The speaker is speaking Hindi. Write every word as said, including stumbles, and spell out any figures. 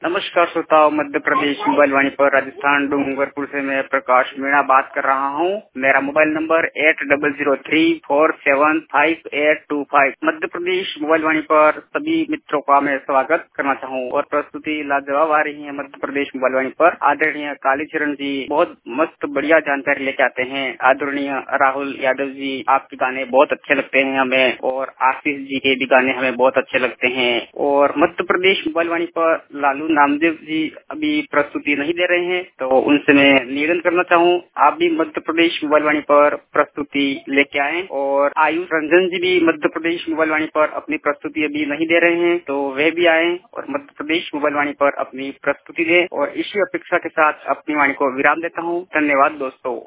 नमस्कार श्रोताओं, मध्य प्रदेश मोबाइल वाणी पर राजस्थान डूंगरपुर से मैं प्रकाश मीणा बात कर रहा हूँ। मेरा mobile number eight double zero three four seven five eight two five. Madhya Pradesh mobile Vani पर सभी मित्रों का मैं स्वागत करना चाहूँ और प्रस्तुति लाजवाब आ रही है। मध्य प्रदेश मोबाइल वाणी पर आदरणीय कालीचरण जी बहुत मस्त बढ़िया जानकारी लेके आते हैं। आदरणीय राहुल यादव जी, आपके गाने बहुत अच्छे लगते हैं हमें, और आशीष जी के भी गाने हमें बहुत अच्छे लगते हैं। और मध्य प्रदेश मोबाइल वाणी पर लालू नामदेव जी अभी प्रस्तुति नहीं दे रहे हैं, तो उनसे मैं निवेदन करना चाहूँ आप भी मध्य प्रदेश मोबाइल वाणी पर प्रस्तुति लेके आए। और आयुष रंजन जी भी मध्य प्रदेश मोबाइल वाणी पर अपनी प्रस्तुति अभी नहीं दे रहे हैं, तो वे भी आए और मध्य प्रदेश मोबाइल वाणी पर अपनी प्रस्तुति दें। और इसी अपेक्षा के साथ अपनी वाणी को विराम देता हूँ। धन्यवाद दोस्तों।